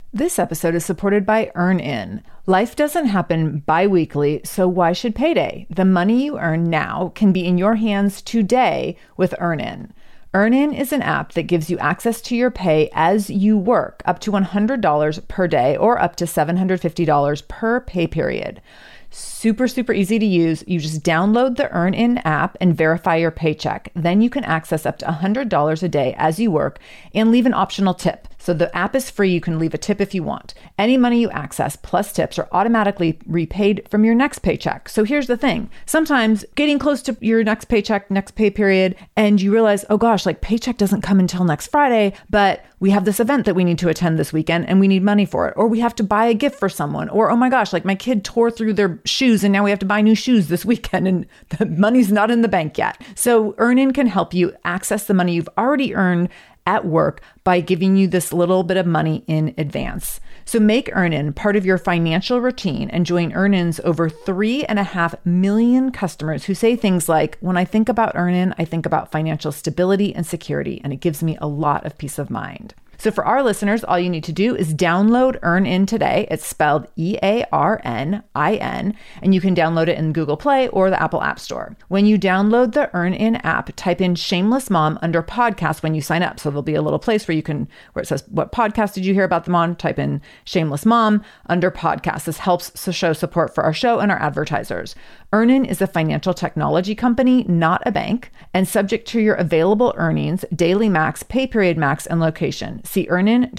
This episode is supported by EarnIn. Life doesn't happen bi-weekly, so why should payday? The money you earn now can be in your hands today with EarnIn. EarnIn is an app that gives you access to your pay as you work, up to $100 per day or up to $750 per pay period. Super easy to use. You just download the EarnIn app and verify your paycheck. Then you can access up to $100 a day as you work and leave an optional tip. So the app is free. You can leave a tip if you want. Any money you access plus tips are automatically repaid from your next paycheck. So here's the thing. Sometimes getting close to your next paycheck, next pay period, and you realize, oh gosh, like paycheck doesn't come until next Friday, but we have this event that we need to attend this weekend and we need money for it. Or we have to buy a gift for someone. Or, oh my gosh, like my kid tore through their shoes and now we have to buy new shoes this weekend and the money's not in the bank yet. So EarnIn can help you access the money you've already earned at work by giving you this little bit of money in advance. So make EarnIn part of your financial routine and join EarnIn's over 3.5 million customers who say things like, when I think about EarnIn, I think about financial stability and security, and it gives me a lot of peace of mind. So for our listeners, all you need to do is download EarnIn today. It's spelled EarnIn, and you can download it in Google Play or the Apple App Store. When you download the EarnIn app, type in Shameless Mom under podcast when you sign up. So there'll be a little place where it says, what podcast did you hear about them on? Type in Shameless Mom under podcast. This helps to show support for our show and our advertisers. EarnIn is a financial technology company, not a bank, and subject to your available earnings, daily max, pay period max, and location. See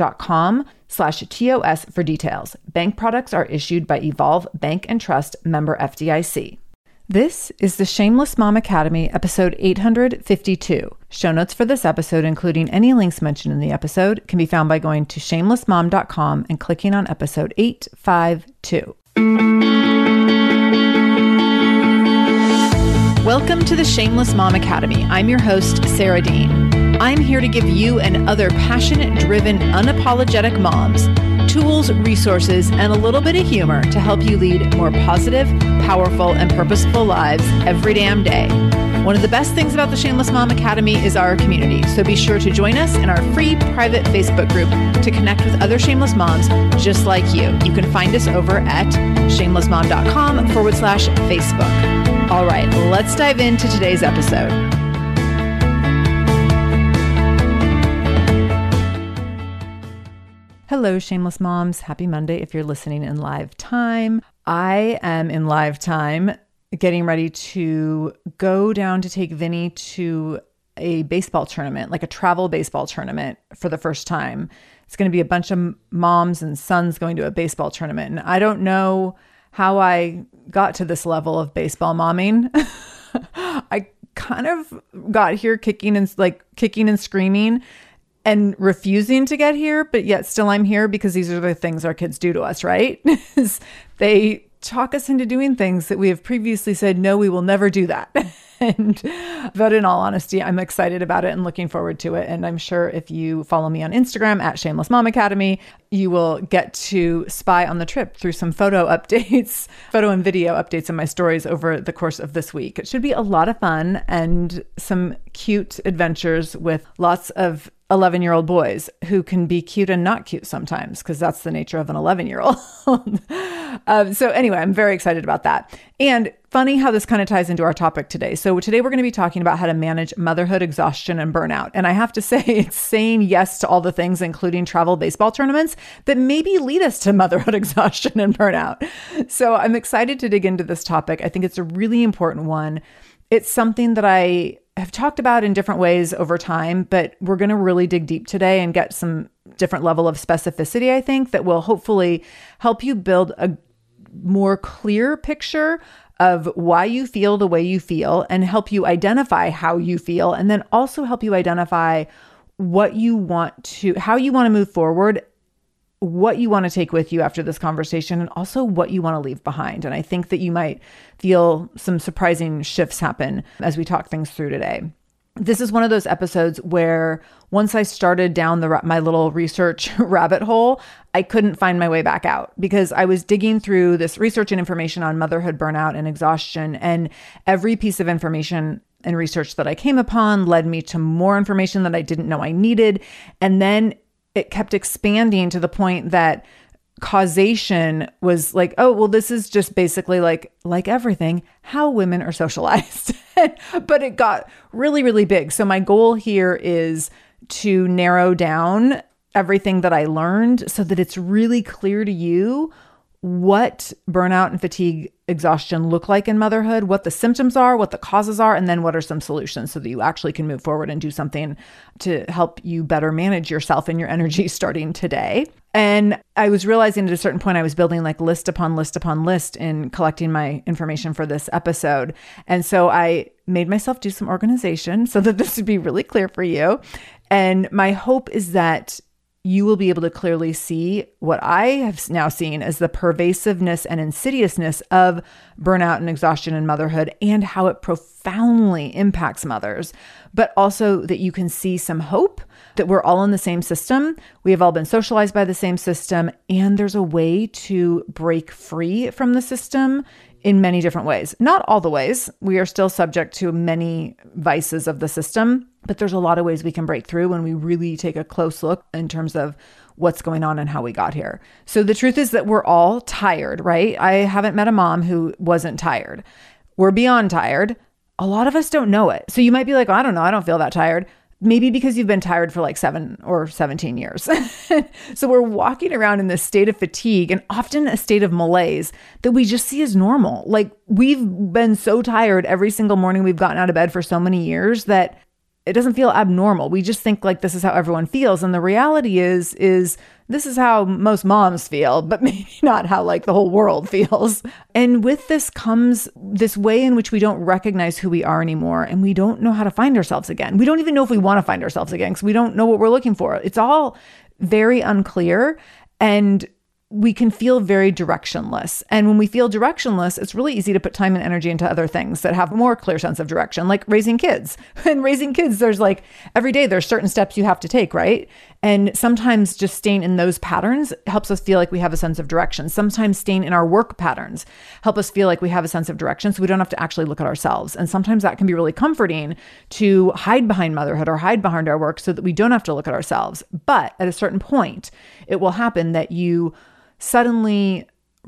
earnin.com/TOS for details. Bank products are issued by Evolve Bank and Trust, member FDIC. This is the Shameless Mom Academy, episode 852. Show notes for this episode, including any links mentioned in the episode, can be found by going to shamelessmom.com and clicking on episode 852. Welcome to the Shameless Mom Academy. I'm your host, Sarah Dean. I'm here to give you and other passionate, driven, unapologetic moms tools, resources, and a little bit of humor to help you lead more positive, powerful, and purposeful lives every damn day. One of the best things about the Shameless Mom Academy is our community, so be sure to join us in our free private Facebook group to connect with other shameless moms just like you. You can find us over at shamelessmom.com/Facebook. All right, let's dive into today's episode. Hello, Shameless Moms. Happy Monday if you're listening in live time. I am in live time getting ready to go down to take Vinny to a baseball tournament, like a travel baseball tournament for the first time. It's going to be a bunch of moms and sons going to a baseball tournament. And I don't know how I got to this level of baseball momming. I kind of got here kicking and screaming and refusing to get here, but yet still I'm here because these are the things our kids do to us, right? They talk us into doing things that we have previously said, no, we will never do that. But in all honesty, I'm excited about it and looking forward to it. And I'm sure if you follow me on Instagram at Shameless Mom Academy, you will get to spy on the trip through some photo and video updates in my stories over the course of this week. It should be a lot of fun and some cute adventures with lots of 11-year-old boys who can be cute and not cute sometimes, because that's the nature of an 11-year-old. So anyway, I'm very excited about that. And funny how this kind of ties into our topic today. So today we're going to be talking about how to manage motherhood exhaustion and burnout. And I have to say, it's saying yes to all the things, including travel baseball tournaments, that maybe lead us to motherhood exhaustion and burnout. So I'm excited to dig into this topic. I think it's a really important one. It's something that I have talked about in different ways over time, but we're going to really dig deep today and get some different level of specificity, I think, that will hopefully help you build a more clear picture of why you feel the way you feel and help you identify how you feel, and then also help you identify how you want to move forward, what you want to take with you after this conversation, and also what you want to leave behind. And I think that you might feel some surprising shifts happen as we talk things through today. This is one of those episodes where once I started down my little research rabbit hole, I couldn't find my way back out, because I was digging through this research and information on motherhood burnout and exhaustion, and every piece of information and research that I came upon led me to more information that I didn't know I needed. And then it kept expanding to the point that causation was like, oh, well, this is just basically like everything, how women are socialized. But it got really, really big. So my goal here is to narrow down everything that I learned so that it's really clear to you what burnout and fatigue exhaustion look like in motherhood, what the symptoms are, what the causes are, and then what are some solutions so that you actually can move forward and do something to help you better manage yourself and your energy starting today. And I was realizing at a certain point, I was building like list upon list upon list in collecting my information for this episode. And so I made myself do some organization so that this would be really clear for you. And my hope is that you will be able to clearly see what I have now seen as the pervasiveness and insidiousness of burnout and exhaustion in motherhood and how it profoundly impacts mothers, but also that you can see some hope that we're all in the same system. We have all been socialized by the same system, and there's a way to break free from the system in many different ways. Not all the ways. We are still subject to many vices of the system, but there's a lot of ways we can break through when we really take a close look in terms of what's going on and how we got here. So the truth is that we're all tired, right? I haven't met a mom who wasn't tired. We're beyond tired. A lot of us don't know it. So you might be like, oh, I don't know, I don't feel that tired. Maybe because you've been tired for like 7 or 17 years. So we're walking around in this state of fatigue and often a state of malaise that we just see as normal. Like we've been so tired every single morning we've gotten out of bed for so many years that it doesn't feel abnormal. We just think like this is how everyone feels. And the reality is this is how most moms feel, but maybe not how like the whole world feels. And with this comes this way in which we don't recognize who we are anymore. And we don't know how to find ourselves again. We don't even know if we want to find ourselves again because we don't know what we're looking for. It's all very unclear. And we can feel very directionless. And when we feel directionless, it's really easy to put time and energy into other things that have a more clear sense of direction, like raising kids. And raising kids, there's like every day there's certain steps you have to take, right? And sometimes just staying in those patterns helps us feel like we have a sense of direction. Sometimes staying in our work patterns help us feel like we have a sense of direction so we don't have to actually look at ourselves. And sometimes that can be really comforting to hide behind motherhood or hide behind our work so that we don't have to look at ourselves. But at a certain point, it will happen that you suddenly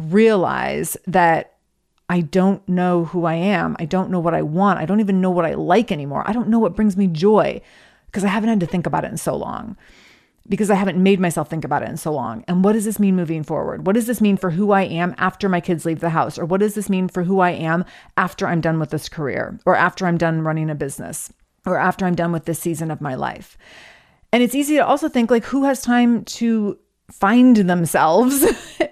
realize that I don't know who I am. I don't know what I want. I don't even know what I like anymore. I don't know what brings me joy because I haven't had to think about it in so long, because I haven't made myself think about it in so long. And what does this mean moving forward? What does this mean for who I am after my kids leave the house? Or what does this mean for who I am after I'm done with this career, or after I'm done running a business, or after I'm done with this season of my life? And it's easy to also think like, who has time to find themselves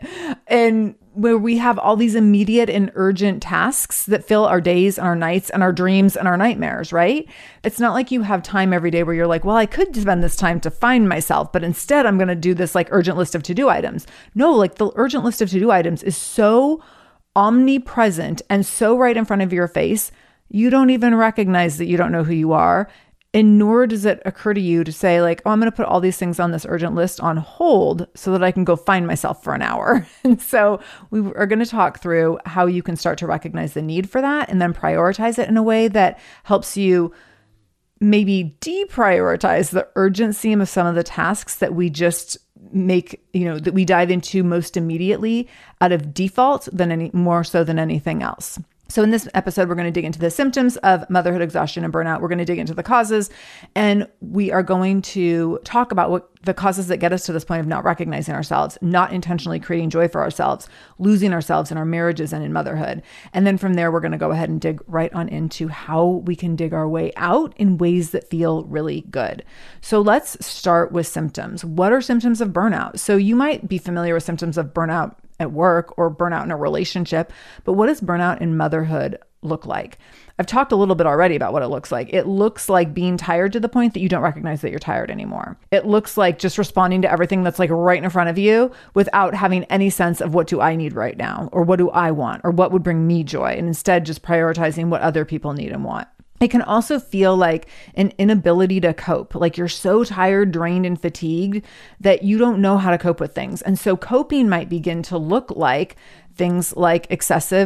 and where we have all these immediate and urgent tasks that fill our days and our nights and our dreams and our nightmares, right? It's not like you have time every day where you're like, well, I could spend this time to find myself, but instead I'm going to do this like urgent list of to-do items. No, like the urgent list of to-do items is so omnipresent and so right in front of your face, you don't even recognize that you don't know who you are. And nor does it occur to you to say like, oh, I'm going to put all these things on this urgent list on hold so that I can go find myself for an hour. And so we are going to talk through how you can start to recognize the need for that and then prioritize it in a way that helps you maybe deprioritize the urgency of some of the tasks that we just make, that we dive into most immediately out of default than any more so than anything else. So in this episode, we're going to dig into the symptoms of motherhood exhaustion and burnout. We're going to dig into the causes, and we are going to talk about what the causes that get us to this point of not recognizing ourselves, not intentionally creating joy for ourselves, losing ourselves in our marriages and in motherhood. And then from there, we're going to go ahead and dig right on into how we can dig our way out in ways that feel really good. So let's start with symptoms. What are symptoms of burnout? So you might be familiar with symptoms of burnout at work or burnout in a relationship, but what does burnout in motherhood look like? I've talked a little bit already about what it looks like. It looks like being tired to the point that you don't recognize that you're tired anymore. It looks like just responding to everything that's like right in front of you without having any sense of what do I need right now, or what do I want, or what would bring me joy, and instead just prioritizing what other people need and want. It can also feel like an inability to cope, like you're so tired, drained, and fatigued that you don't know how to cope with things. And so coping might begin to look like things like excessive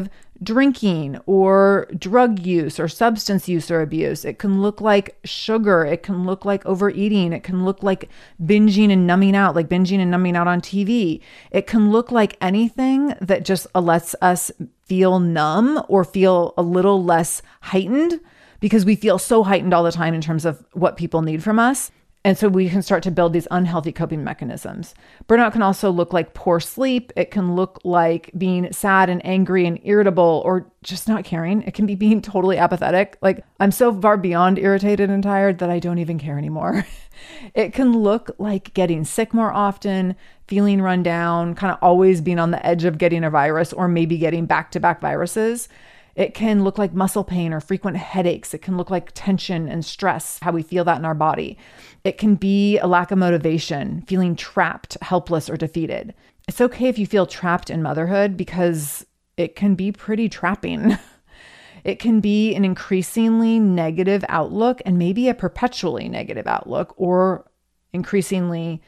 drinking or drug use or substance use or abuse. It can look like sugar. It can look like overeating. It can look like binging and numbing out, like binging and numbing out on TV. It can look like anything that just lets us feel numb or feel a little less heightened, because we feel so heightened all the time in terms of what people need from us. And so we can start to build these unhealthy coping mechanisms. Burnout can also look like poor sleep. It can look like being sad and angry and irritable, or just not caring. It can be being totally apathetic. Like, I'm so far beyond irritated and tired that I don't even care anymore. It can look like getting sick more often, feeling run down, kind of always being on the edge of getting a virus or maybe getting back-to-back viruses. It can look like muscle pain or frequent headaches. It can look like tension and stress, how we feel that in our body. It can be a lack of motivation, feeling trapped, helpless, or defeated. It's okay if you feel trapped in motherhood, because it can be pretty trapping. It can be an increasingly negative outlook, and maybe a perpetually negative outlook, or increasingly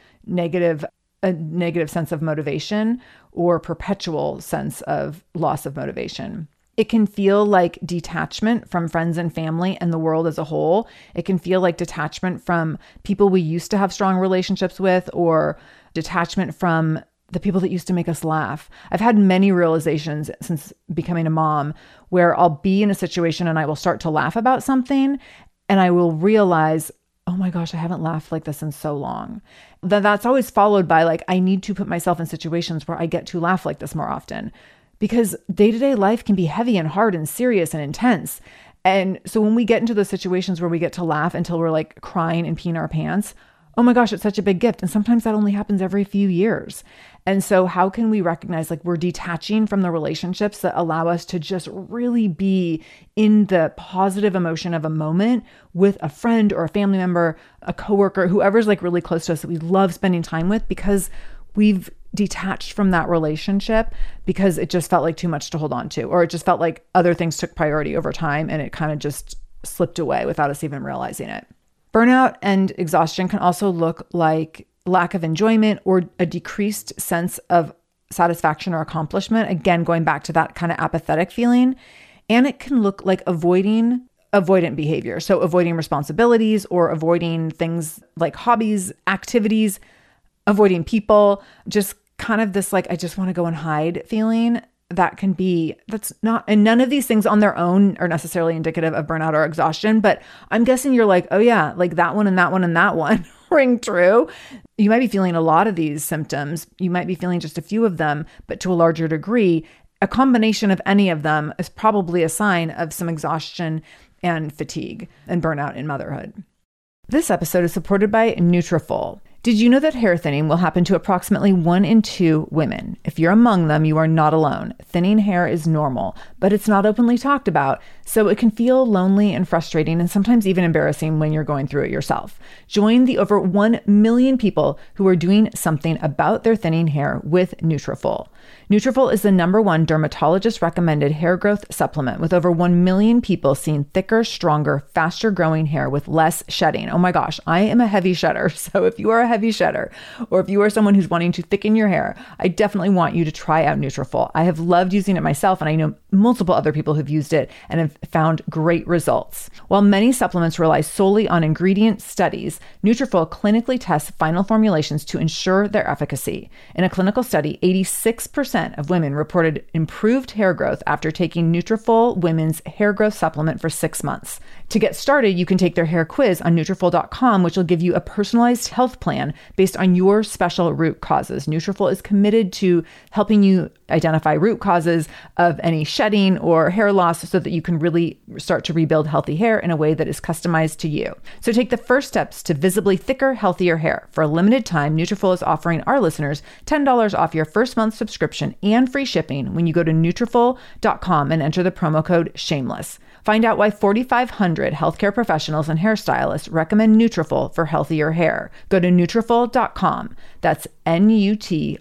a negative sense of motivation, or perpetual sense of loss of motivation. It can feel like detachment from friends and family and the world as a whole. It can feel like detachment from people we used to have strong relationships with, or detachment from the people that used to make us laugh. I've had many realizations since becoming a mom where I'll be in a situation and I will start to laugh about something, and I will realize, oh my gosh, I haven't laughed like this in so long. That's always followed by like, I need to put myself in situations where I get to laugh like this more often. Because day-to-day life can be heavy and hard and serious and intense. And so when we get into those situations where we get to laugh until we're like crying and peeing our pants, oh my gosh, it's such a big gift. And sometimes that only happens every few years. And so how can we recognize like we're detaching from the relationships that allow us to just really be in the positive emotion of a moment with a friend or a family member, a coworker, whoever's like really close to us that we love spending time with, because we've detached from that relationship because it just felt like too much to hold on to, or it just felt like other things took priority over time and it kind of just slipped away without us even realizing it. Burnout and exhaustion can also look like lack of enjoyment or a decreased sense of satisfaction or accomplishment. Again, going back to that kind of apathetic feeling. And it can look like avoidant behavior. So avoiding responsibilities or avoiding things like hobbies, activities, avoiding people, just kind of this like, I just want to go and hide feeling. That's not, and none of these things on their own are necessarily indicative of burnout or exhaustion, but I'm guessing you're like, oh yeah, like that one and that one and that one ring true. You might be feeling a lot of these symptoms. You might be feeling just a few of them, but to a larger degree, a combination of any of them is probably a sign of some exhaustion and fatigue and burnout in motherhood. This episode is supported by Nutrafol. Did you know that hair thinning will happen to approximately 1 in 2 women? If you're among them, you are not alone. Thinning hair is normal, but it's not openly talked about, so it can feel lonely and frustrating and sometimes even embarrassing when you're going through it yourself. Join the over 1 million people who are doing something about their thinning hair with Nutrafol. Nutrafol is the #1 dermatologist recommended hair growth supplement, with over 1 million people seeing thicker, stronger, faster growing hair with less shedding. Oh my gosh, I am a heavy shedder. So if you are a heavy shedder, or if you are someone who's wanting to thicken your hair, I definitely want you to try out Nutrafol. I have loved using it myself, and I know multiple other people who've used it and have found great results. While many supplements rely solely on ingredient studies, Nutrafol clinically tests final formulations to ensure their efficacy. In a clinical study, 86% of women reported improved hair growth after taking Nutrafol Women's Hair Growth Supplement for 6 months. To get started, you can take their hair quiz on Nutrafol.com, which will give you a personalized health plan based on your special root causes. Nutrafol is committed to helping you identify root causes of any shedding or hair loss so that you can really start to rebuild healthy hair in a way that is customized to you. So take the first steps to visibly thicker, healthier hair. For a limited time, Nutrafol is offering our listeners $10 off your first month subscription and free shipping when you go to Nutrafol.com and enter the promo code SHAMELESS. Find out why 4,500 healthcare professionals and hairstylists recommend Nutrafol for healthier hair. Go to Nutrafol.com. That's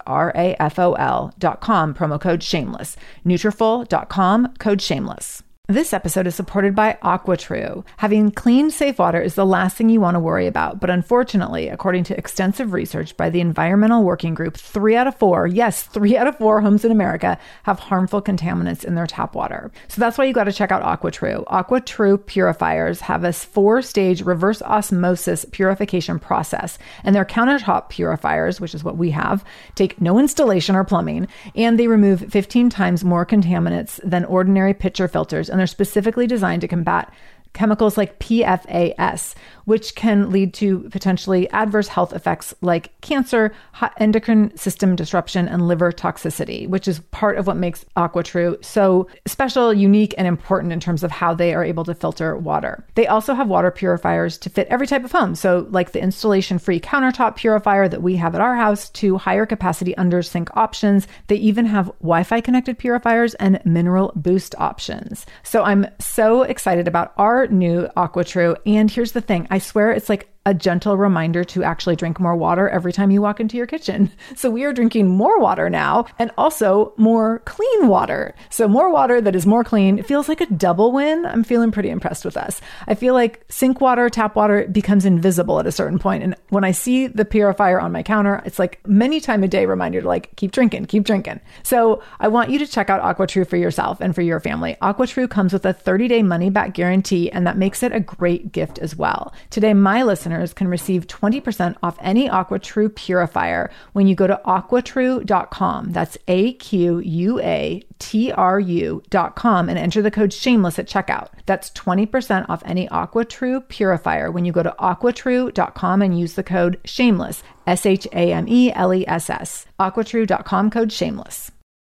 Nutrafol.com, promo code SHAMELESS. Nutrafol.com, code SHAMELESS. This episode is supported by AquaTrue. Having clean, safe water is the last thing you want to worry about. But unfortunately, according to extensive research by the Environmental Working Group, 3 out of 4 homes in America have harmful contaminants in their tap water. So that's why you got to check out AquaTrue. AquaTrue purifiers have a 4-stage reverse osmosis purification process. And their countertop purifiers, which is what we have, take no installation or plumbing, and they remove 15 times more contaminants than ordinary pitcher filters. And they're specifically designed to combat chemicals like PFAS, which can lead to potentially adverse health effects like cancer, endocrine system disruption, and liver toxicity, which is part of what makes AquaTrue so special, unique, and important in terms of how they are able to filter water. They also have water purifiers to fit every type of home. So like the installation-free countertop purifier that we have at our house to higher capacity under sink options. They even have Wi-Fi connected purifiers and mineral boost options. So I'm so excited about our new AquaTrue. And here's the thing. I swear it's like a gentle reminder to actually drink more water every time you walk into your kitchen. So we are drinking more water now and also more clean water. So more water that is more clean. It feels like a double win. I'm feeling pretty impressed with us. I feel like sink water, tap water becomes invisible at a certain point. And when I see the purifier on my counter, it's like many times a day reminder to like, keep drinking, keep drinking. So I want you to check out AquaTrue for yourself and for your family. AquaTrue comes with a 30-day money-back guarantee, and that makes it a great gift as well. Today, my listeners can receive 20% off any AquaTrue purifier when you go to aquatrue.com. That's AQUATRU.com and enter the code shameless at checkout. That's 20% off any AquaTrue purifier when you go to aquatrue.com and use the code shameless, SHAMELESS. aquatrue.com code shameless.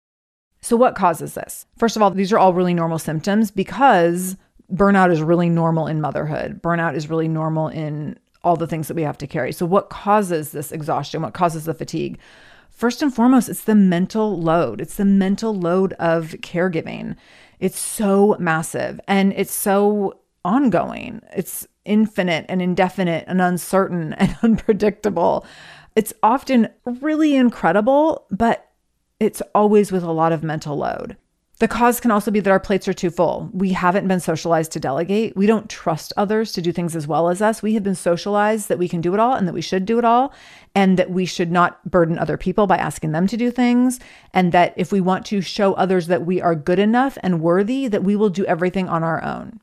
So what causes this? First of all, these are all really normal symptoms because burnout is really normal in motherhood. Burnout is really normal in all the things that we have to carry. So what causes this exhaustion? What causes the fatigue? First and foremost, it's the mental load. It's the mental load of caregiving. It's so massive and it's so ongoing. It's infinite and indefinite and uncertain and unpredictable. It's often really incredible, but it's always with a lot of mental load. The cause can also be that our plates are too full. We haven't been socialized to delegate. We don't trust others to do things as well as us. We have been socialized that we can do it all and that we should do it all, and that we should not burden other people by asking them to do things. And that if we want to show others that we are good enough and worthy, that we will do everything on our own.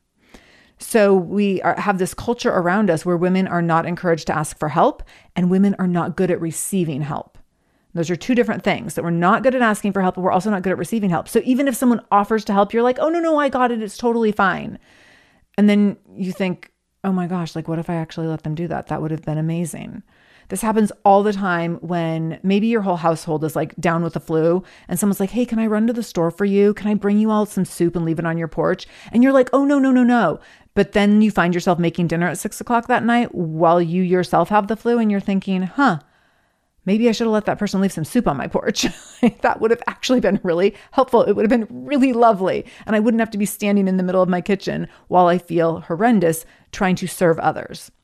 So we have this culture around us where women are not encouraged to ask for help and women are not good at receiving help. Those are two different things, that we're not good at asking for help, but we're also not good at receiving help. So even if someone offers to help, you're like, oh, no, I got it. It's totally fine. And then you think, oh my gosh, like what if I actually let them do that? That would have been amazing. This happens all the time when maybe your whole household is like down with the flu and someone's like, hey, can I run to the store for you? Can I bring you all some soup and leave it on your porch? And you're like, oh, no. But then you find yourself making dinner at 6:00 that night while you yourself have the flu and you're thinking, maybe I should have let that person leave some soup on my porch. That would have actually been really helpful. It would have been really lovely. And I wouldn't have to be standing in the middle of my kitchen while I feel horrendous trying to serve others.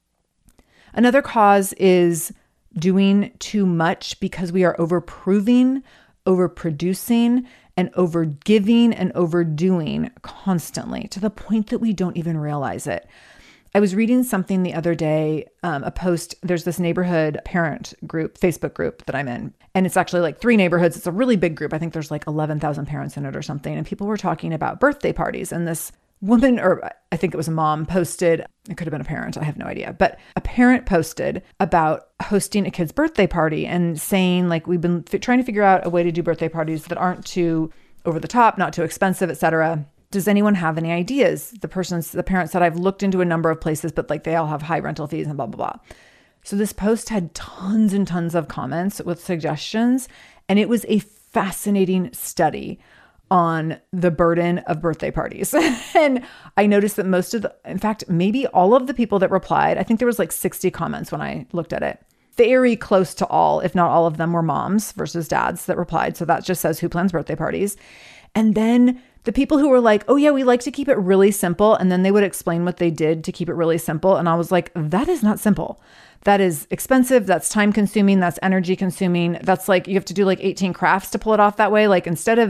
Another cause is doing too much because we are overproving, overproducing, and overgiving and overdoing constantly to the point that we don't even realize it. I was reading something the other day, a post. There's this neighborhood parent group, Facebook group that I'm in. And it's actually like 3 neighborhoods. It's a really big group. I think there's like 11,000 parents in it or something. And people were talking about birthday parties. And this woman, or I think it was a mom, posted, it could have been a parent, I have no idea. But a parent posted about hosting a kid's birthday party and saying like, we've been trying to figure out a way to do birthday parties that aren't too over the top, not too expensive, etc. Does anyone have any ideas? The parent said, I've looked into a number of places, but like they all have high rental fees and blah, blah, blah. So this post had tons and tons of comments with suggestions. And it was a fascinating study on the burden of birthday parties. And I noticed that in fact, maybe all of the people that replied, I think there was like 60 comments when I looked at it. Very close to all, if not all of them, were moms versus dads that replied. So that just says who plans birthday parties. And then the people who were like, oh yeah, we like to keep it really simple. And then they would explain what they did to keep it really simple. And I was like, that is not simple. That is expensive. That's time consuming. That's energy consuming. That's like, you have to do like 18 crafts to pull it off that way. Like instead of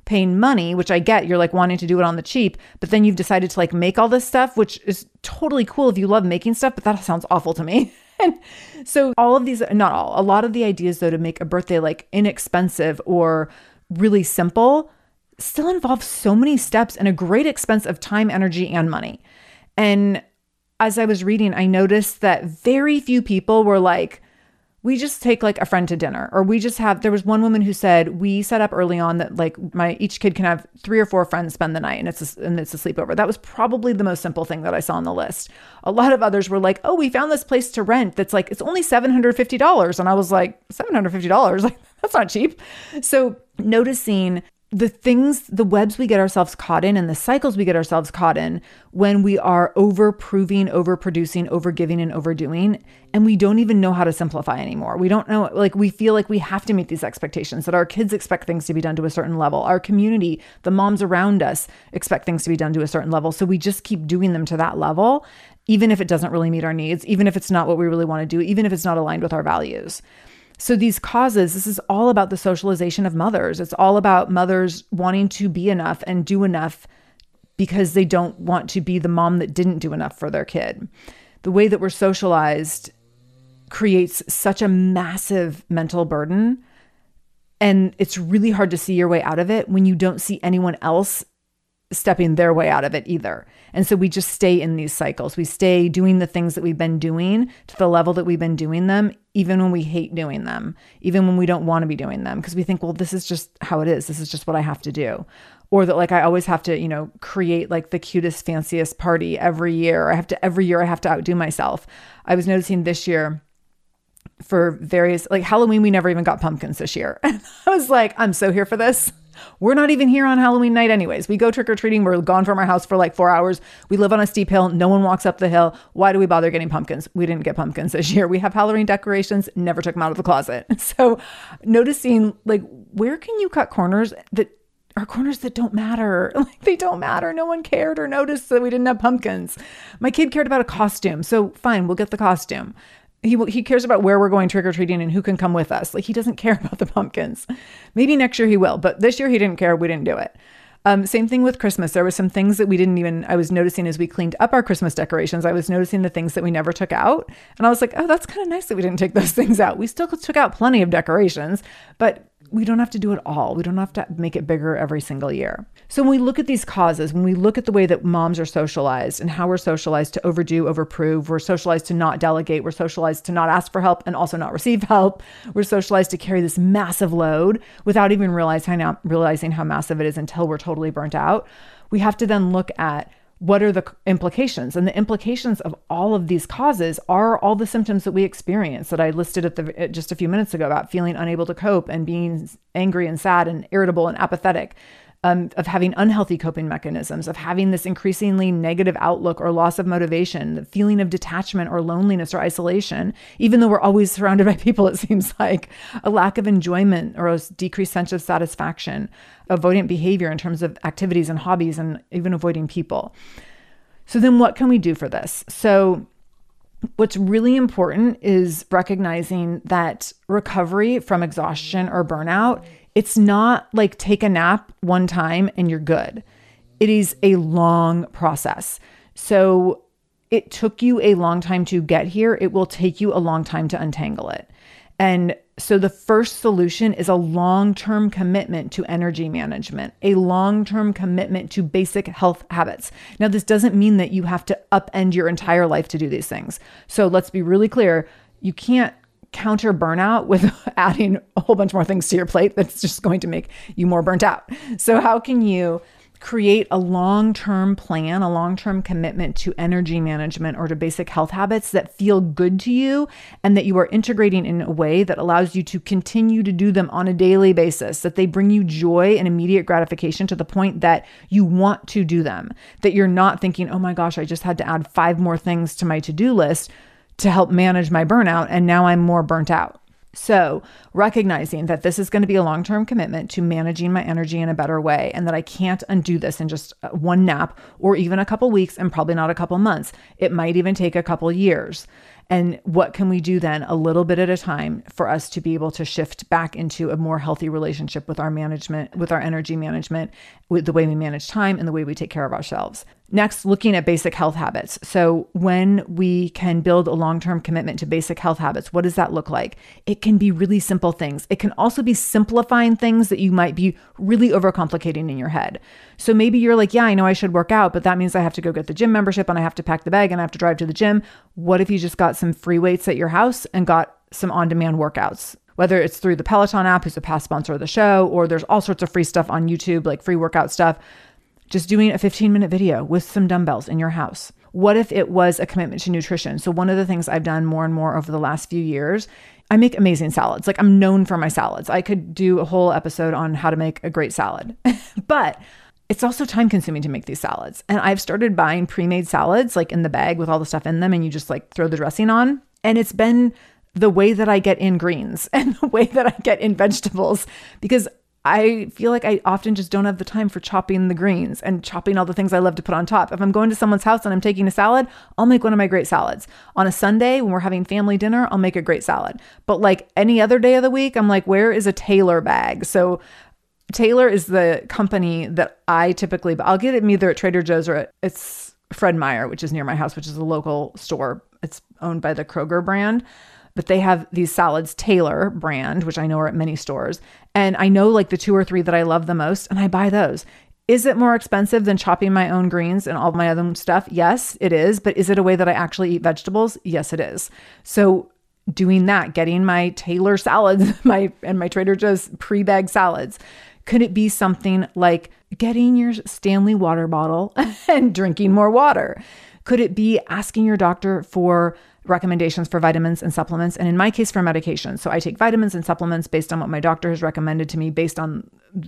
paying money, which I get, you're like wanting to do it on the cheap, but then you've decided to like make all this stuff, which is totally cool if you love making stuff, but that sounds awful to me. And so all of these, not all, a lot of the ideas though to make a birthday like inexpensive or really simple still involve so many steps and a great expense of time, energy, and money. And as I was reading, I noticed that very few people were like, we just take like a friend to dinner, or we just have, there was one woman who said, we set up early on that like each kid can have 3 or 4 friends spend the night and it's a sleepover. That was probably the most simple thing that I saw on the list. A lot of others were like, oh, we found this place to rent that's like, it's only $750. And I was like, $750? Like, that's not cheap. So noticing the things, the webs we get ourselves caught in and the cycles we get ourselves caught in when we are over-proving, overproducing, overgiving, and overdoing, and we don't even know how to simplify anymore. We don't know, like we feel like we have to meet these expectations, that our kids expect things to be done to a certain level. Our community, the moms around us expect things to be done to a certain level. So we just keep doing them to that level, even if it doesn't really meet our needs, even if it's not what we really want to do, even if it's not aligned with our values. So these causes, this is all about the socialization of mothers. It's all about mothers wanting to be enough and do enough because they don't want to be the mom that didn't do enough for their kid. The way that we're socialized creates such a massive mental burden. And it's really hard to see your way out of it when you don't see anyone else stepping their way out of it either. And so we just stay in these cycles. We stay doing the things that we've been doing to the level that we've been doing them, even when we hate doing them, even when we don't want to be doing them, because we think, well, this is just how it is. This is just what I have to do. Or that like, I always have to, create like the cutest, fanciest party every year. Every year I have to outdo myself. I was noticing this year for various, like Halloween, we never even got pumpkins this year. And I was like, I'm so here for this. We're not even here on Halloween night anyways. We go trick-or-treating. We're gone from our house for like 4 hours. We live on a steep hill. No one walks up the hill. Why do we bother getting pumpkins? We didn't get pumpkins this year. We have Halloween decorations, never took them out of the closet. So noticing like, where can you cut corners that are corners that don't matter? Like they don't matter. No one cared or noticed that we didn't have pumpkins. My kid cared about a costume. So fine, we'll get the costume. He cares about where we're going trick-or-treating and who can come with us. Like he doesn't care about the pumpkins. Maybe next year he will, but this year he didn't care. We didn't do it. Same thing with Christmas. There were some things that I was noticing as we cleaned up our Christmas decorations. I was noticing the things that we never took out. And I was like, oh, that's kind of nice that we didn't take those things out. We still took out plenty of decorations, but we don't have to do it all. We don't have to make it bigger every single year. So when we look at these causes, when we look at the way that moms are socialized and how we're socialized to overdo, overprove, we're socialized to not delegate, we're socialized to not ask for help and also not receive help. We're socialized to carry this massive load without even realizing how massive it is until we're totally burnt out. We have to then look at what are the implications? And the implications of all of these causes are all the symptoms that we experience that I listed at just a few minutes ago about feeling unable to cope and being angry and sad and irritable and apathetic, of having unhealthy coping mechanisms, of having this increasingly negative outlook or loss of motivation, the feeling of detachment or loneliness or isolation, even though we're always surrounded by people, it seems like, a lack of enjoyment or a decreased sense of satisfaction, avoidant behavior in terms of activities and hobbies, and even avoiding people. So then what can we do for this? So what's really important is recognizing that recovery from exhaustion or burnout, it's not like take a nap one time and you're good. It is a long process. So it took you a long time to get here. It will take you a long time to untangle it. And so the first solution is a long-term commitment to energy management, a long-term commitment to basic health habits. Now, this doesn't mean that you have to upend your entire life to do these things. So let's be really clear. You can't counter burnout with adding a whole bunch more things to your plate that's just going to make you more burnt out. So how can you create a long-term plan, a long-term commitment to energy management or to basic health habits that feel good to you and that you are integrating in a way that allows you to continue to do them on a daily basis, that they bring you joy and immediate gratification to the point that you want to do them, that you're not thinking, oh my gosh, I just had to add 5 more things to my to-do list to help manage my burnout, and now I'm more burnt out. So recognizing that this is going to be a long-term commitment to managing my energy in a better way, and that I can't undo this in just one nap or even a couple weeks and probably not a couple months. It might even take a couple years. And what can we do then a little bit at a time for us to be able to shift back into a more healthy relationship with our management, with our energy management, with the way we manage time and the way we take care of ourselves. Next, looking at basic health habits. So when we can build a long-term commitment to basic health habits, what does that look like? It can be really simple things. It can also be simplifying things that you might be really overcomplicating in your head. So maybe you're like, yeah, I know I should work out, but that means I have to go get the gym membership and I have to pack the bag and I have to drive to the gym. What if you just got some free weights at your house and got some on-demand workouts? Whether it's through the Peloton app, who's a past sponsor of the show, or there's all sorts of free stuff on YouTube, like free workout stuff. Just doing a 15-minute video with some dumbbells in your house. What if it was a commitment to nutrition? So one of the things I've done more and more over the last few years, I make amazing salads. Like, I'm known for my salads. I could do a whole episode on how to make a great salad, but it's also time consuming to make these salads. And I've started buying pre-made salads, like in the bag with all the stuff in them, and you just like throw the dressing on. And it's been the way that I get in greens and the way that I get in vegetables, because I feel like I often just don't have the time for chopping the greens and chopping all the things I love to put on top. If I'm going to someone's house and I'm taking a salad, I'll make one of my great salads. On a Sunday when we're having family dinner, I'll make a great salad. But like any other day of the week, I'm like, where is a Taylor bag? So Taylor is the company that I typically, but I'll get it either at Trader Joe's or it's Fred Meyer, which is near my house, which is a local store. It's owned by the Kroger brand. But they have these salads, Taylor brand, which I know are at many stores. And I know like the 2 or 3 that I love the most, and I buy those. Is it more expensive than chopping my own greens and all my other stuff? Yes, it is. But is it a way that I actually eat vegetables? Yes, it is. So doing that, getting my Taylor salads, my Trader Joe's pre-bag salads, could it be something like getting your Stanley water bottle and drinking more water? Could it be asking your doctor for recommendations for vitamins and supplements? And in my case, for medication. So I take vitamins and supplements based on what my doctor has recommended to me, based on,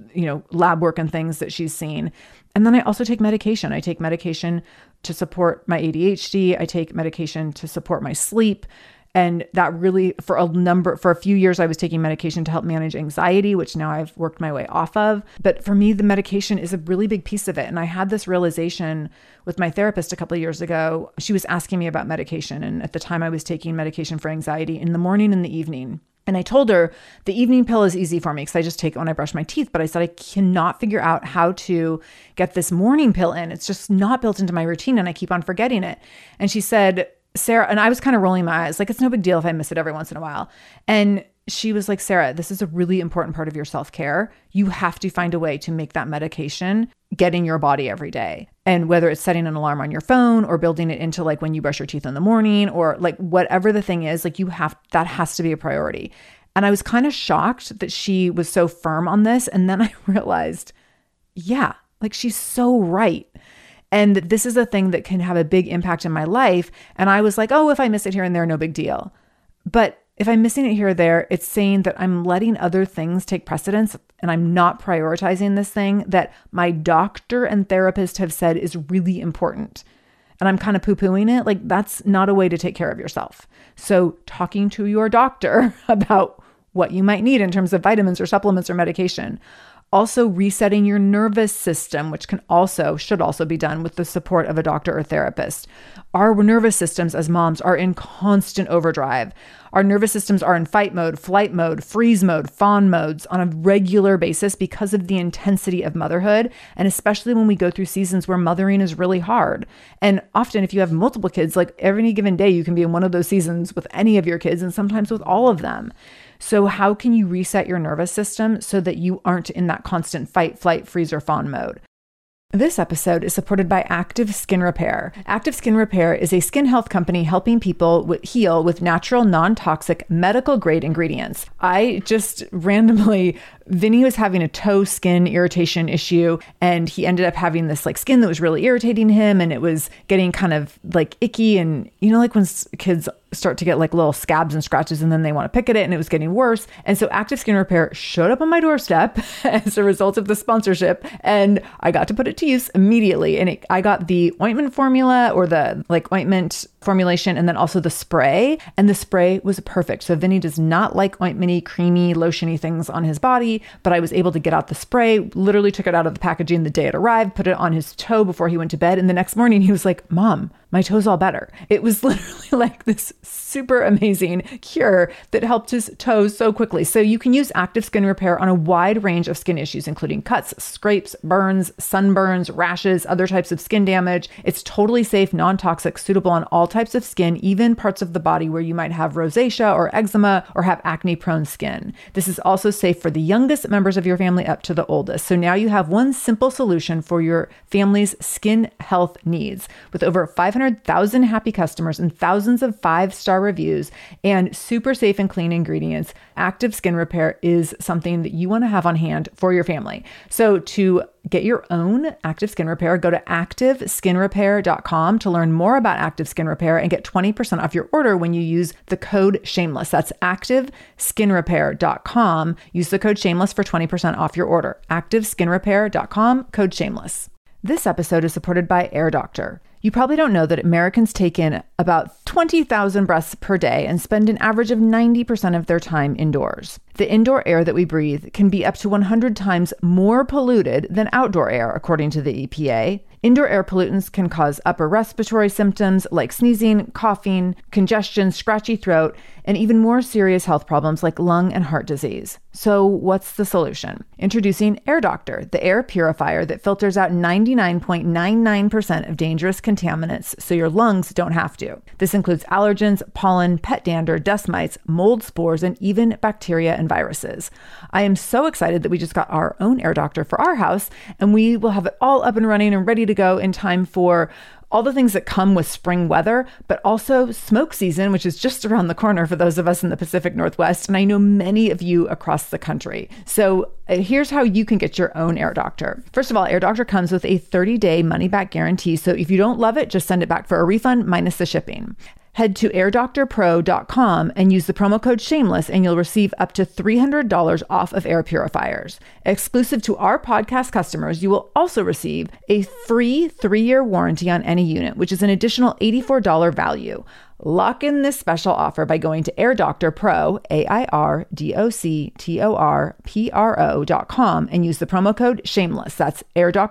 lab work and things that she's seen. And then I also take medication. I take medication to support my ADHD. I take medication to support my sleep. And that really, for a few years, I was taking medication to help manage anxiety, which now I've worked my way off of. But for me, the medication is a really big piece of it. And I had this realization with my therapist a couple of years ago. She was asking me about medication. And at the time I was taking medication for anxiety in the morning and the evening. And I told her the evening pill is easy for me because I just take it when I brush my teeth. But I said, I cannot figure out how to get this morning pill in. It's just not built into my routine and I keep on forgetting it. And she said, Sarah, and I was kind of rolling my eyes, like, it's no big deal if I miss it every once in a while. And she was like, Sarah, this is a really important part of your self-care. You have to find a way to make that medication get in your body every day. And whether it's setting an alarm on your phone or building it into like when you brush your teeth in the morning or like whatever the thing is, like that has to be a priority. And I was kind of shocked that she was so firm on this. And then I realized, yeah, like she's so right. And this is a thing that can have a big impact in my life. And I was like, oh, if I miss it here and there, no big deal. But if I'm missing it here or there, it's saying that I'm letting other things take precedence and I'm not prioritizing this thing that my doctor and therapist have said is really important. And I'm kind of poo-pooing it. Like, that's not a way to take care of yourself. So talking to your doctor about what you might need in terms of vitamins or supplements or medication. Also resetting your nervous system, which should also be done with the support of a doctor or therapist. Our nervous systems as moms are in constant overdrive. Our nervous systems are in fight mode, flight mode, freeze mode, fawn modes on a regular basis because of the intensity of motherhood. And especially when we go through seasons where mothering is really hard. And often if you have multiple kids, like every given day, you can be in one of those seasons with any of your kids and sometimes with all of them. So how can you reset your nervous system so that you aren't in that constant fight, flight, freeze, or fawn mode? This episode is supported by Active Skin Repair. Active Skin Repair is a skin health company helping people heal with natural, non-toxic, medical-grade ingredients. I just randomly, Vinny was having a toe skin irritation issue, and he ended up having this like skin that was really irritating him, and it was getting kind of like icky, and like when kids start to get like little scabs and scratches and then they want to pick at it, and it was getting worse. And so Active Skin Repair showed up on my doorstep as a result of the sponsorship, and I got to put it to use immediately. And I got the ointment formula or the like ointment formulation and then also the spray. And the spray was perfect. So Vinny does not like ointmenty, creamy, lotiony things on his body, but I was able to get out the spray, literally took it out of the packaging the day it arrived, put it on his toe before he went to bed. And the next morning he was like, Mom, my toe's all better. It was literally like this super amazing cure that helped his toes so quickly. So you can use Active Skin Repair on a wide range of skin issues, including cuts, scrapes, burns, sunburns, rashes, other types of skin damage. It's totally safe, non-toxic, suitable on all types of skin, even parts of the body where you might have rosacea or eczema or have acne-prone skin. This is also safe for the youngest members of your family up to the oldest. So now you have one simple solution for your family's skin health needs. With over 500,000 happy customers and thousands of 5-star reviews and super safe and clean ingredients, Active Skin Repair is something that you want to have on hand for your family. So to get your own Active Skin Repair, go to activeskinrepair.com to learn more about Active Skin Repair and get 20% off your order when you use the code shameless. That's activeskinrepair.com. Use the code shameless for 20% off your order. activeskinrepair.com, code shameless. This episode is supported by Air Doctor. You probably don't know that Americans take in about 20,000 breaths per day and spend an average of 90% of their time indoors. The indoor air that we breathe can be up to 100 times more polluted than outdoor air, according to the EPA. Indoor air pollutants can cause upper respiratory symptoms like sneezing, coughing, congestion, scratchy throat, and even more serious health problems like lung and heart disease. So what's the solution? Introducing Air Doctor, the air purifier that filters out 99.99% of dangerous contaminants so your lungs don't have to. This includes allergens, pollen, pet dander, dust mites, mold spores, and even bacteria and viruses. I am so excited that we just got our own Air Doctor for our house, and we will have it all up and running and ready to go in time for all the things that come with spring weather, but also smoke season, which is just around the corner for those of us in the Pacific Northwest. And I know many of you across the country. So here's how you can get your own Air Doctor. First of all, Air Doctor comes with a 30-day money-back guarantee. So if you don't love it, just send it back for a refund minus the shipping. Head to airdoctorpro.com and use the promo code shameless and you'll receive up to $300 off of air purifiers. Exclusive to our podcast customers, you will also receive a free 3-year warranty on any unit, which is an additional $84 value. Lock in this special offer by going to airdoctorpro, airdoctorpro.com and use the promo code shameless. That's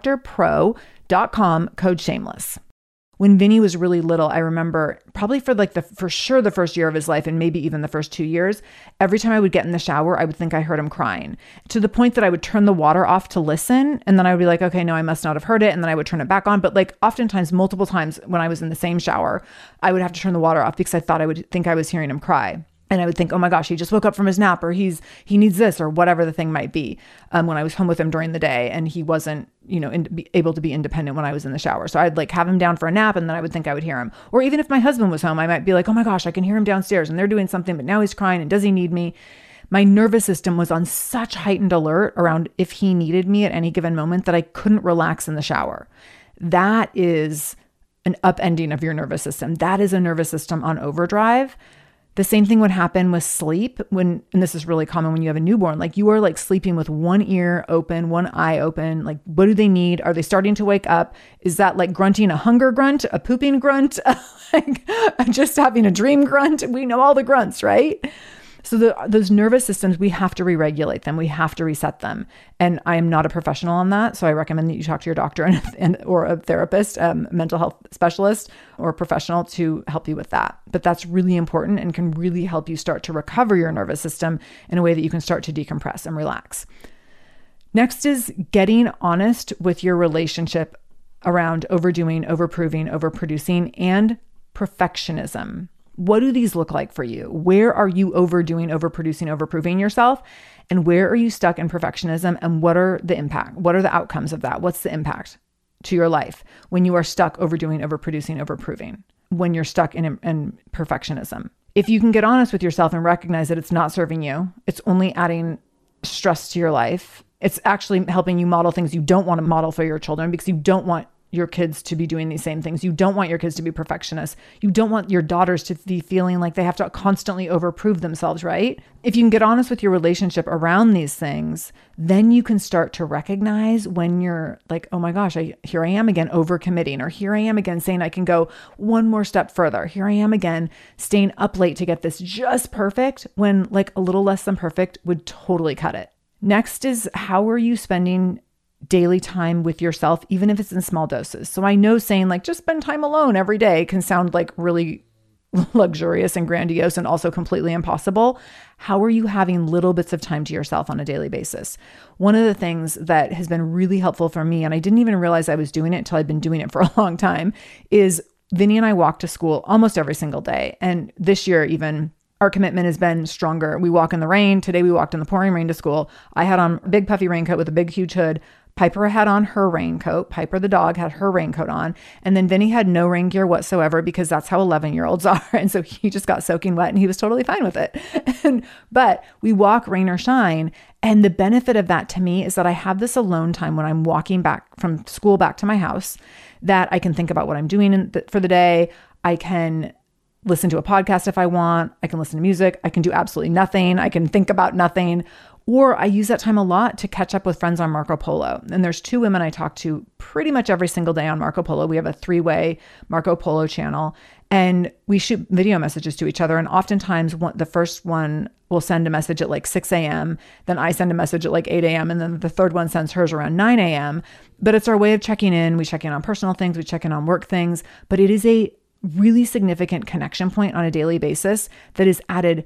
airdoctorpro.com, code shameless. When Vinny was really little, I remember probably for the first year of his life and maybe even the first 2 years, every time I would get in the shower, I would think I heard him crying to the point that I would turn the water off to listen. And then I would be like, okay, no, I must not have heard it. And then I would turn it back on. But like oftentimes, multiple times when I was in the same shower, I would have to turn the water off because I thought I would think I was hearing him cry. And I would think, oh my gosh, he just woke up from his nap or he needs this or whatever the thing might be when I was home with him during the day and he wasn't, able to be independent when I was in the shower. So I'd like have him down for a nap and then I would think I would hear him. Or even if my husband was home, I might be like, oh my gosh, I can hear him downstairs and they're doing something, but now he's crying and does he need me? My nervous system was on such heightened alert around if he needed me at any given moment that I couldn't relax in the shower. That is an upending of your nervous system. That is a nervous system on overdrive. The same thing would happen with sleep and this is really common when you have a newborn, like you are like sleeping with one ear open, one eye open. Like, what do they need? Are they starting to wake up? Is that like grunting a hunger grunt, a pooping grunt, like just having a dream grunt? We know all the grunts, right? So those nervous systems, we have to re-regulate them. We have to reset them. And I am not a professional on that. So I recommend that you talk to your doctor or a therapist, mental health specialist or professional to help you with that. But that's really important and can really help you start to recover your nervous system in a way that you can start to decompress and relax. Next is getting honest with your relationship around overdoing, overproving, overproducing, and perfectionism. What do these look like for you? Where are you overdoing, overproducing, overproving yourself? And where are you stuck in perfectionism? And what are the impact? What are the outcomes of that? What's the impact to your life when you are stuck overdoing, overproducing, overproving? When you're stuck in perfectionism? If you can get honest with yourself and recognize that it's not serving you, it's only adding stress to your life. It's actually helping you model things you don't want to model for your children because you don't want your kids to be doing these same things. You don't want your kids to be perfectionists. You don't want your daughters to be feeling like they have to constantly overprove themselves, right? If you can get honest with your relationship around these things, then you can start to recognize when you're like, oh my gosh, here I am again overcommitting, or here I am again saying I can go one more step further. Here I am again staying up late to get this just perfect when like a little less than perfect would totally cut it. Next is, how are you spending daily time with yourself, even if it's in small doses? So I know saying like, just spend time alone every day can sound like really luxurious and grandiose and also completely impossible. How are you having little bits of time to yourself on a daily basis? One of the things that has been really helpful for me, and I didn't even realize I was doing it until I'd been doing it for a long time, is Vinny and I walk to school almost every single day. And this year, even, our commitment has been stronger. We walk in the rain. Today we walked in the pouring rain to school. I had on a big puffy raincoat with a big huge hood. Piper had on her raincoat. Piper the dog had her raincoat on. And then Vinny had no rain gear whatsoever, because that's how 11-year-olds are. And so he just got soaking wet and he was totally fine with it. But we walk rain or shine. And the benefit of that to me is that I have this alone time when I'm walking back from school back to my house, that I can think about what I'm doing for the day. I can listen to a podcast if I want. I can listen to music. I can do absolutely nothing. I can think about nothing. Or I use that time a lot to catch up with friends on Marco Polo. And there's 2 women I talk to pretty much every single day on Marco Polo. We have a 3-way Marco Polo channel, and we shoot video messages to each other. And oftentimes the first one will send a message at like 6 a.m. Then I send a message at like 8 a.m. And then the third one sends hers around 9 a.m. But it's our way of checking in. We check in on personal things. We check in on work things. But it is a really significant connection point on a daily basis that has added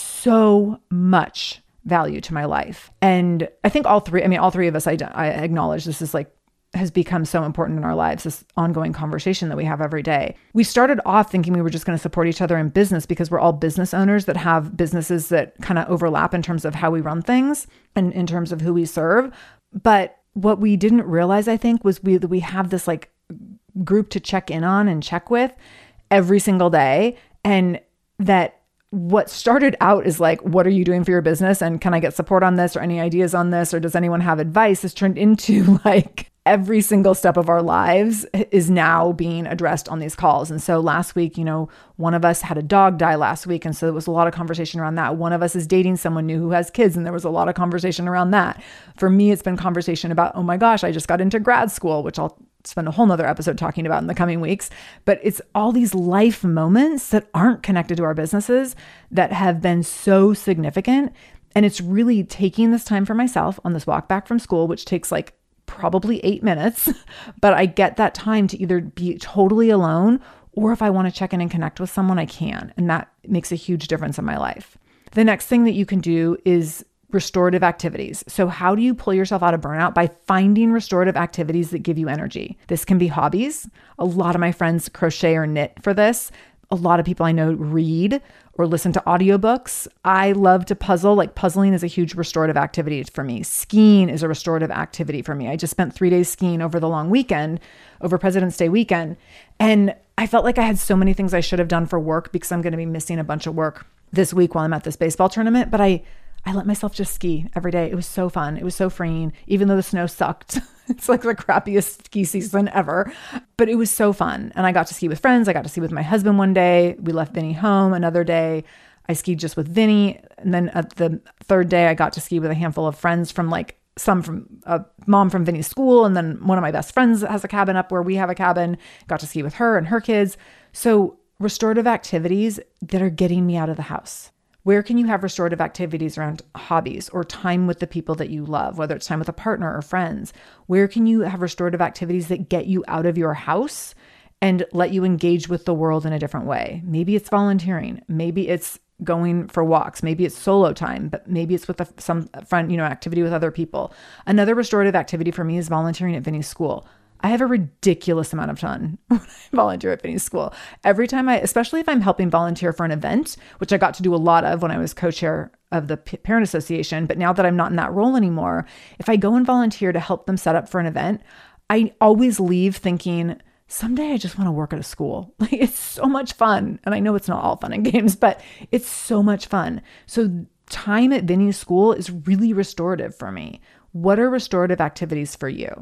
so much value to my life. And I think all three of us, I acknowledge this is like, has become so important in our lives, this ongoing conversation that we have every day. We started off thinking we were just going to support each other in business because we're all business owners that have businesses that kind of overlap in terms of how we run things and in terms of who we serve. But what we didn't realize, I think, was we have this like group to check in on and check with every single day. And that what started out is like, what are you doing for your business? And can I get support on this, or any ideas on this? Or does anyone have advice? Has turned into like every single step of our lives is now being addressed on these calls. And so last week, one of us had a dog die last week. And so there was a lot of conversation around that. One of us is dating someone new who has kids, and there was a lot of conversation around that. For me, it's been conversation about, oh my gosh, I just got into grad school, which I'll spend a whole nother episode talking about in the coming weeks. But it's all these life moments that aren't connected to our businesses that have been so significant. And it's really taking this time for myself on this walk back from school, which takes like probably 8 minutes, but I get that time to either be totally alone, or if I want to check in and connect with someone, I can. And that makes a huge difference in my life. The next thing that you can do is restorative activities. So how do you pull yourself out of burnout? By finding restorative activities that give you energy. This can be hobbies. A lot of my friends crochet or knit for this. A lot of people I know read or listen to audiobooks. I love to puzzle. Like, puzzling is a huge restorative activity for me. Skiing is a restorative activity for me. I just spent 3 days skiing over the long weekend, over President's Day weekend. And I felt like I had so many things I should have done for work, because I'm going to be missing a bunch of work this week while I'm at this baseball tournament. But I let myself just ski every day. It was so fun. It was so freeing, even though the snow sucked. It's like the crappiest ski season ever, but it was so fun. And I got to ski with friends. I got to ski with my husband one day. We left Vinny home. Another day, I skied just with Vinny. And then at the third day, I got to ski with a handful of friends from like some from a mom from Vinny's school. And then one of my best friends has a cabin up where we have a cabin, got to ski with her and her kids. So restorative activities that are getting me out of the house. Where can you have restorative activities around hobbies or time with the people that you love, whether it's time with a partner or friends? Where can you have restorative activities that get you out of your house and let you engage with the world in a different way? Maybe it's volunteering. Maybe it's going for walks. Maybe it's solo time, but maybe it's with some friend, activity with other people. Another restorative activity for me is volunteering at Vinny's school. I have a ridiculous amount of fun when I volunteer at Vinny's school. Every time especially if I'm helping volunteer for an event, which I got to do a lot of when I was co-chair of the Parent Association. But now that I'm not in that role anymore, if I go and volunteer to help them set up for an event, I always leave thinking, someday I just want to work at a school. Like, it's so much fun. And I know it's not all fun and games, but it's so much fun. So time at Vinny's school is really restorative for me. What are restorative activities for you?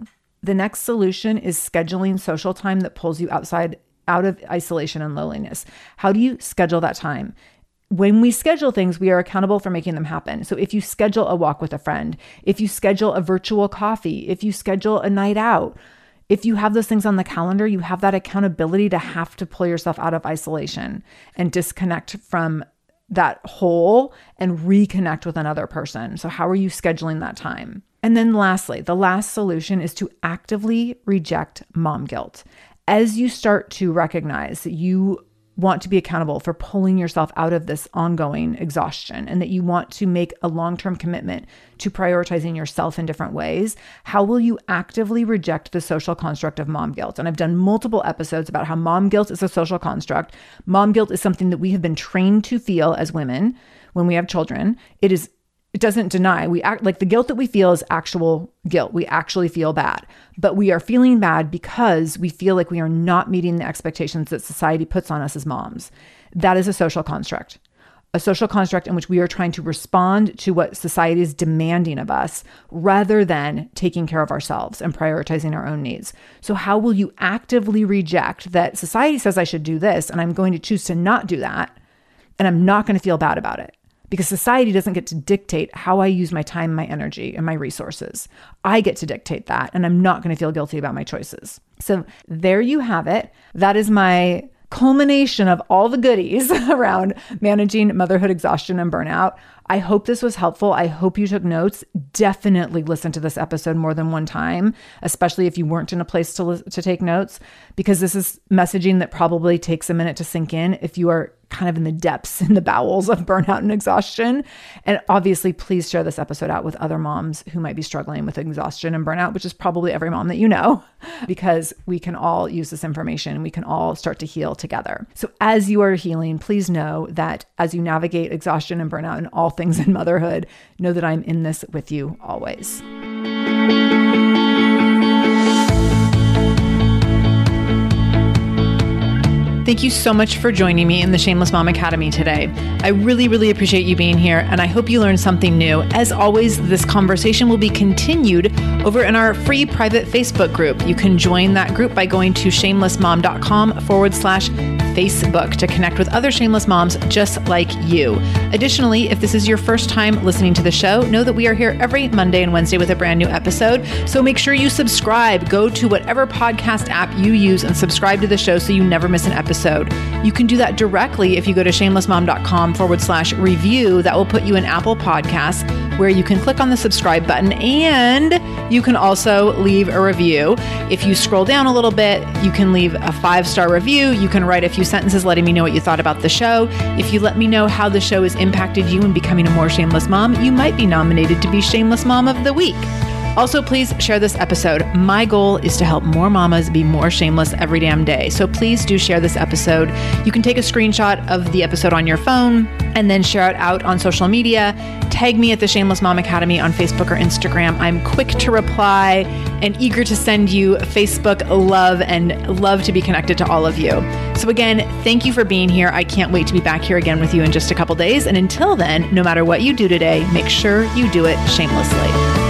The next solution is scheduling social time that pulls you out of isolation and loneliness. How do you schedule that time? When we schedule things, we are accountable for making them happen. So if you schedule a walk with a friend, if you schedule a virtual coffee, if you schedule a night out, if you have those things on the calendar, you have that accountability to have to pull yourself out of isolation and disconnect from that whole and reconnect with another person. So how are you scheduling that time? And then lastly, the last solution is to actively reject mom guilt. As you start to recognize that you want to be accountable for pulling yourself out of this ongoing exhaustion and that you want to make a long-term commitment to prioritizing yourself in different ways, how will you actively reject the social construct of mom guilt? And I've done multiple episodes about how mom guilt is a social construct. Mom guilt is something that we have been trained to feel as women when we have children. It doesn't deny. We act like the guilt that we feel is actual guilt. We actually feel bad, but we are feeling bad because we feel like we are not meeting the expectations that society puts on us as moms. That is a social construct in which we are trying to respond to what society is demanding of us rather than taking care of ourselves and prioritizing our own needs. So how will you actively reject that society says I should do this and I'm going to choose to not do that and I'm not going to feel bad about it? Because society doesn't get to dictate how I use my time, my energy, and my resources. I get to dictate that, and I'm not going to feel guilty about my choices. So there you have it. That is my culmination of all the goodies around managing motherhood exhaustion and burnout. I hope this was helpful. I hope you took notes. Definitely listen to this episode more than one time, especially if you weren't in a place to take notes, because this is messaging that probably takes a minute to sink in if you are kind of in the depths, in the bowels of burnout and exhaustion. And obviously, please share this episode out with other moms who might be struggling with exhaustion and burnout, which is probably every mom that you know, because we can all use this information and we can all start to heal together. So as you are healing, please know that as you navigate exhaustion and burnout and all things in motherhood, know that I'm in this with you always. Thank you so much for joining me in the Shameless Mom Academy today. I really, really appreciate you being here, and I hope you learned something new. As always, this conversation will be continued over in our free private Facebook group. You can join that group by going to shamelessmom.com/Facebook to connect with other shameless moms just like you. Additionally, if this is your first time listening to the show, know that we are here every Monday and Wednesday with a brand new episode. So make sure you subscribe. Go to whatever podcast app you use and subscribe to the show so you never miss an episode. You can do that directly if you go to shamelessmom.com/review. That will put you in Apple Podcasts, where you can click on the subscribe button and you can also leave a review. If you scroll down a little bit, you can leave a 5-star review. You can write a few sentences letting me know what you thought about the show. If you let me know how the show has impacted you in becoming a more shameless mom, you might be nominated to be Shameless Mom of the Week. Also, please share this episode. My goal is to help more mamas be more shameless every damn day. So please do share this episode. You can take a screenshot of the episode on your phone and then share it out on social media. Tag me at the Shameless Mom Academy on Facebook or Instagram. I'm quick to reply and eager to send you Facebook love and love to be connected to all of you. So again, thank you for being here. I can't wait to be back here again with you in just a couple days. And until then, no matter what you do today, make sure you do it shamelessly.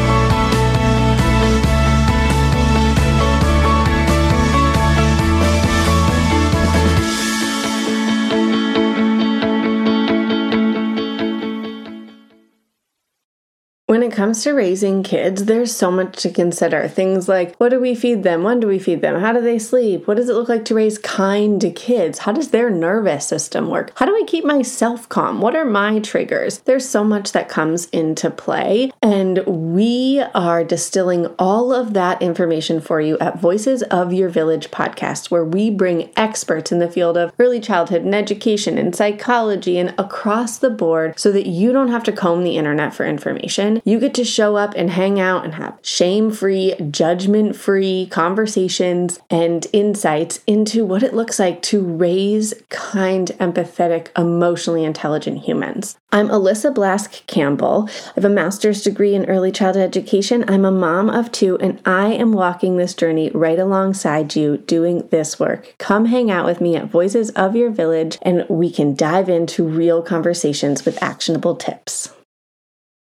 When it comes to raising kids, there's so much to consider. Things like, what do we feed them? When do we feed them? How do they sleep? What does it look like to raise kind kids? How does their nervous system work? How do I keep myself calm? What are my triggers? There's so much that comes into play, and we are distilling all of that information for you at Voices of Your Village podcast, where we bring experts in the field of early childhood and education and psychology and across the board so that you don't have to comb the internet for information. You get to show up and hang out and have shame-free, judgment-free conversations and insights into what it looks like to raise kind, empathetic, emotionally intelligent humans. I'm Alyssa Blask Campbell. I have a master's degree in early childhood education. I'm a mom of 2, and I am walking this journey right alongside you doing this work. Come hang out with me at Voices of Your Village, and we can dive into real conversations with actionable tips.